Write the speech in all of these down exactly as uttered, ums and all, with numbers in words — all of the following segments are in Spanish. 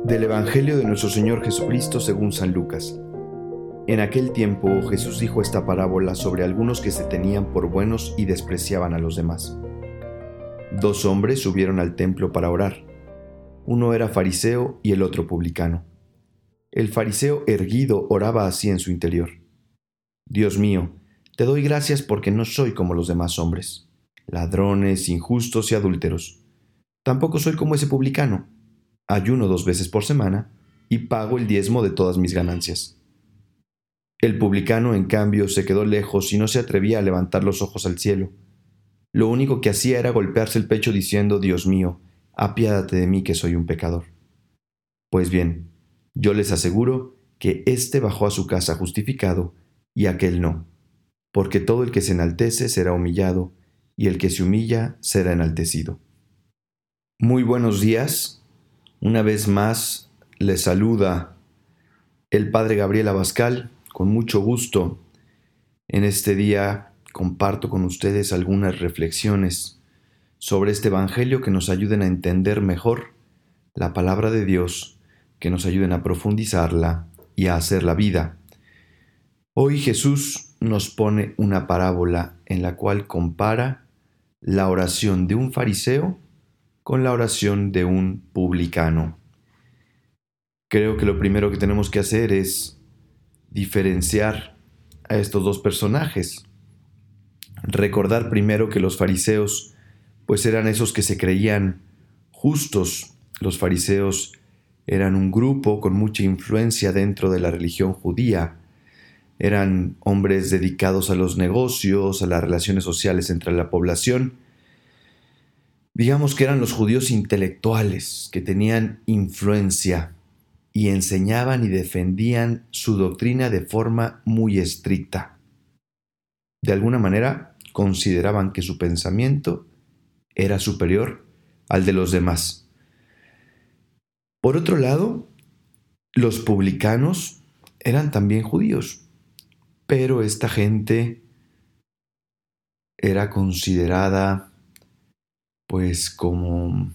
Del Evangelio de nuestro Señor Jesucristo según San Lucas. En aquel tiempo Jesús dijo esta parábola sobre algunos que se tenían por buenos y despreciaban a los demás. Dos hombres subieron al templo para orar. Uno era fariseo y el otro publicano. El fariseo erguido oraba así en su interior: Dios mío, te doy gracias porque no soy como los demás hombres, ladrones, injustos y adúlteros. Tampoco soy como ese publicano. Ayuno dos veces por semana y pago el diezmo de todas mis ganancias. El publicano, en cambio, se quedó lejos y no se atrevía a levantar los ojos al cielo. Lo único que hacía era golpearse el pecho diciendo: Dios mío, apiádate de mí que soy un pecador. Pues bien, yo les aseguro que éste bajó a su casa justificado y aquel no, porque todo el que se enaltece será humillado y el que se humilla será enaltecido. Muy buenos días. Una vez más les saluda el Padre Gabriel Abascal, con mucho gusto. En este día comparto con ustedes algunas reflexiones sobre este Evangelio que nos ayuden a entender mejor la palabra de Dios, que nos ayuden a profundizarla y a hacerla vida. Hoy Jesús nos pone una parábola en la cual compara la oración de un fariseo con la oración de un publicano. Creo que lo primero que tenemos que hacer es diferenciar a estos dos personajes. Recordar primero que los fariseos pues eran esos que se creían justos. Los fariseos eran un grupo con mucha influencia dentro de la religión judía. Eran hombres dedicados a los negocios, a las relaciones sociales entre la población. Digamos que eran los judíos intelectuales que tenían influencia y enseñaban y defendían su doctrina de forma muy estricta. De alguna manera consideraban que su pensamiento era superior al de los demás. Por otro lado, los publicanos eran también judíos, pero esta gente era considerada pues como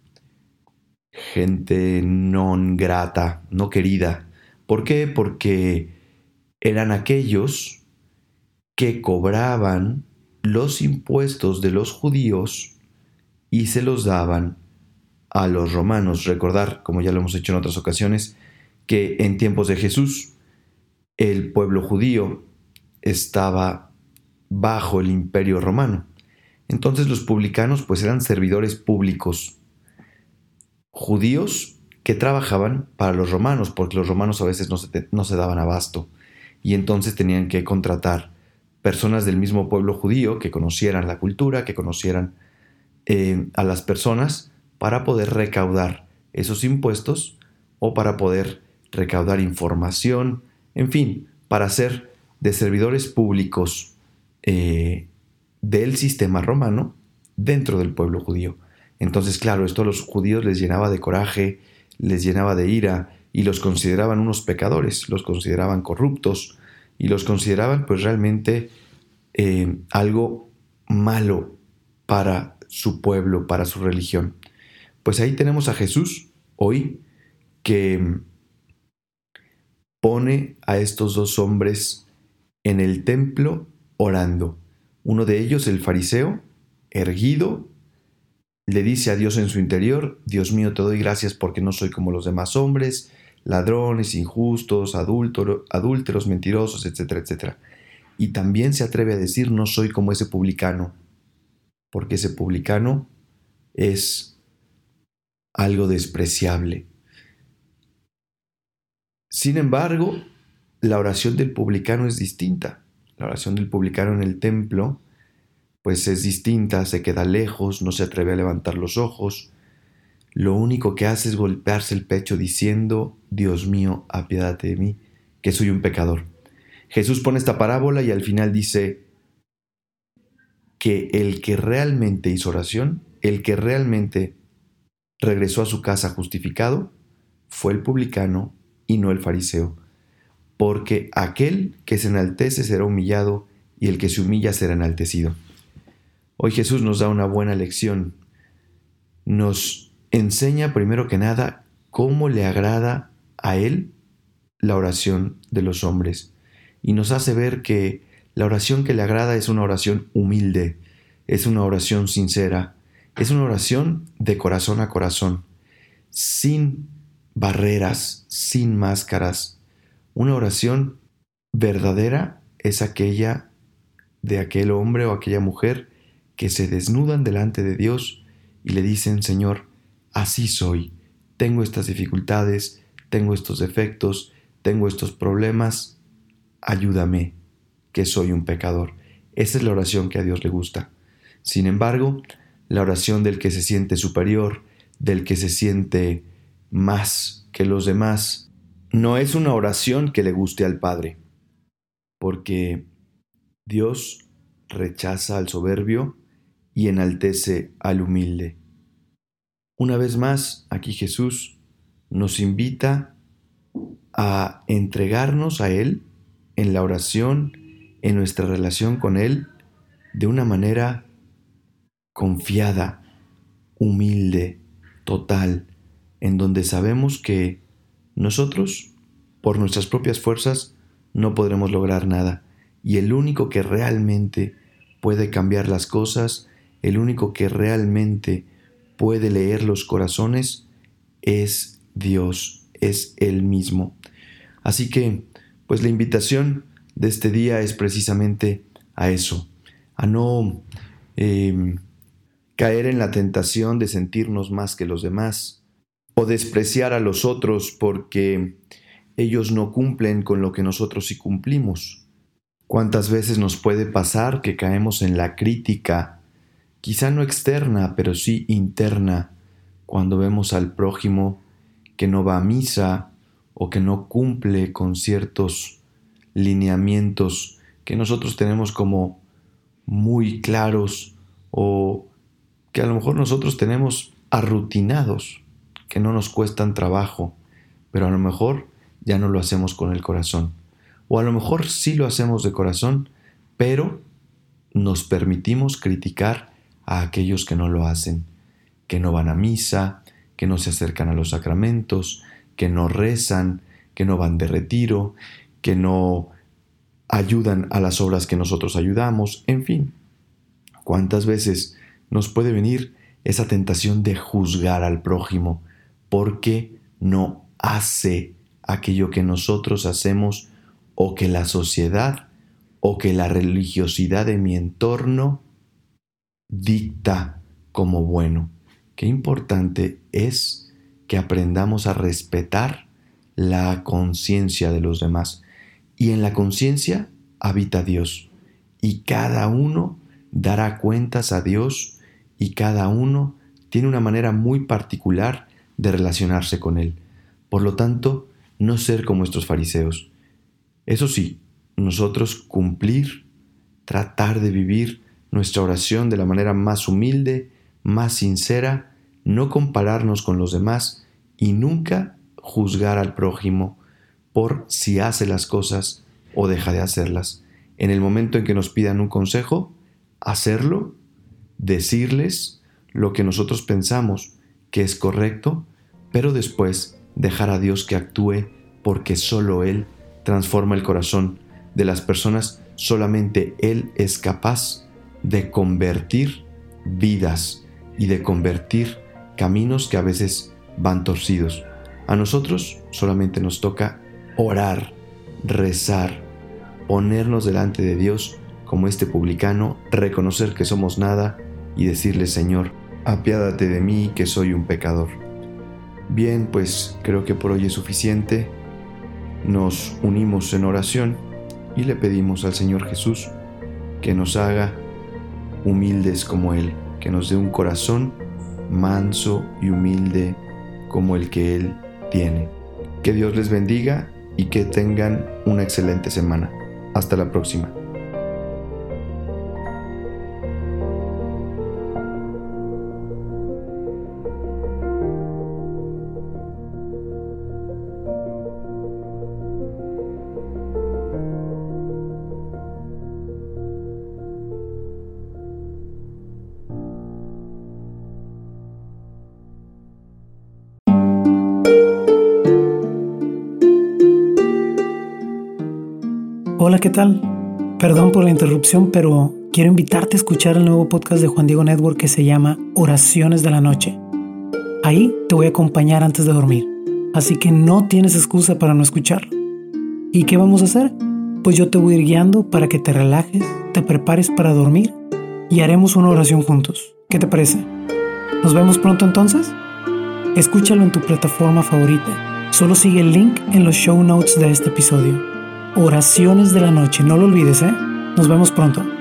gente non grata, no querida. ¿Por qué? Porque eran aquellos que cobraban los impuestos de los judíos y se los daban a los romanos. Recordar, como ya lo hemos hecho en otras ocasiones, que en tiempos de Jesús el pueblo judío estaba bajo el imperio romano. Entonces los publicanos pues eran servidores públicos judíos que trabajaban para los romanos, porque los romanos a veces no se, no se daban abasto y entonces tenían que contratar personas del mismo pueblo judío que conocieran la cultura, que conocieran eh, a las personas para poder recaudar esos impuestos o para poder recaudar información, en fin, para ser de servidores públicos eh, del sistema romano dentro del pueblo judío. Entonces, claro, esto a los judíos les llenaba de coraje, les llenaba de ira y los consideraban unos pecadores, los consideraban corruptos y los consideraban pues realmente eh, algo malo para su pueblo, para su religión. Pues ahí tenemos a Jesús hoy que pone a estos dos hombres en el templo orando. Uno de ellos, el fariseo, erguido, le dice a Dios en su interior: Dios mío, te doy gracias porque no soy como los demás hombres, ladrones, injustos, adúlteros, adúlteros, mentirosos, etcétera, etcétera. Y también se atreve a decir: no soy como ese publicano, porque ese publicano es algo despreciable. Sin embargo, la oración del publicano es distinta. La oración del publicano en el templo pues es distinta, se queda lejos, no se atreve a levantar los ojos. Lo único que hace es golpearse el pecho diciendo: Dios mío, apiádate de mí, que soy un pecador. Jesús pone esta parábola y al final dice que el que realmente hizo oración, el que realmente regresó a su casa justificado, fue el publicano y no el fariseo. Porque aquel que se enaltece será humillado y el que se humilla será enaltecido. Hoy Jesús nos da una buena lección. Nos enseña primero que nada cómo le agrada a Él la oración de los hombres. Y nos hace ver que la oración que le agrada es una oración humilde, es una oración sincera, es una oración de corazón a corazón, sin barreras, sin máscaras. Una oración verdadera es aquella de aquel hombre o aquella mujer que se desnudan delante de Dios y le dicen: Señor, así soy, tengo estas dificultades, tengo estos defectos, tengo estos problemas, ayúdame, que soy un pecador. Esa es la oración que a Dios le gusta. Sin embargo, la oración del que se siente superior, del que se siente más que los demás, no es una oración que le guste al Padre, porque Dios rechaza al soberbio y enaltece al humilde. Una vez más, aquí Jesús nos invita a entregarnos a Él en la oración, en nuestra relación con Él, de una manera confiada, humilde, total, en donde sabemos que nosotros, por nuestras propias fuerzas, no podremos lograr nada. Y el único que realmente puede cambiar las cosas, el único que realmente puede leer los corazones, es Dios, es Él mismo. Así que, pues la invitación de este día es precisamente a eso, a no eh, caer en la tentación de sentirnos más que los demás o despreciar a los otros porque ellos no cumplen con lo que nosotros sí cumplimos. ¿Cuántas veces nos puede pasar que caemos en la crítica, quizá no externa, pero sí interna, cuando vemos al prójimo que no va a misa o que no cumple con ciertos lineamientos que nosotros tenemos como muy claros o que a lo mejor nosotros tenemos arrutinados, que no nos cuestan trabajo, pero a lo mejor ya no lo hacemos con el corazón. O a lo mejor sí lo hacemos de corazón, pero nos permitimos criticar a aquellos que no lo hacen, que no van a misa, que no se acercan a los sacramentos, que no rezan, que no van de retiro, que no ayudan a las obras que nosotros ayudamos, en fin. ¿Cuántas veces nos puede venir esa tentación de juzgar al prójimo porque no hace aquello que nosotros hacemos o que la sociedad o que la religiosidad de mi entorno dicta como bueno? Qué importante es que aprendamos a respetar la conciencia de los demás. Y en la conciencia habita Dios. Y cada uno dará cuentas a Dios y cada uno tiene una manera muy particular de relacionarse con Él. Por lo tanto, no ser como estos fariseos. Eso sí, nosotros cumplir, tratar de vivir nuestra oración de la manera más humilde, más sincera, no compararnos con los demás y nunca juzgar al prójimo por si hace las cosas o deja de hacerlas. En el momento en que nos pidan un consejo, hacerlo, decirles lo que nosotros pensamos que es correcto, pero después dejar a Dios que actúe porque solo Él transforma el corazón de las personas, solamente Él es capaz de convertir vidas y de convertir caminos que a veces van torcidos. A nosotros solamente nos toca orar, rezar, ponernos delante de Dios como este publicano, reconocer que somos nada y decirle: Señor, apiádate de mí que soy un pecador. Bien, pues creo que por hoy es suficiente. Nos unimos en oración y le pedimos al Señor Jesús que nos haga humildes como Él, que nos dé un corazón manso y humilde como el que Él tiene. Que Dios les bendiga y que tengan una excelente semana. Hasta la próxima. Hola, ¿qué tal? Perdón por la interrupción, pero quiero invitarte a escuchar el nuevo podcast de Juan Diego Network que se llama Oraciones de la Noche. Ahí te voy a acompañar antes de dormir, así que no tienes excusa para no escucharlo. ¿Y qué vamos a hacer? Pues yo te voy a ir guiando para que te relajes, te prepares para dormir y haremos una oración juntos. ¿Qué te parece? ¿Nos vemos pronto entonces? Escúchalo en tu plataforma favorita. Solo sigue el link en los show notes de este episodio. Oraciones de la Noche, no lo olvides, ¿eh? Nos vemos pronto.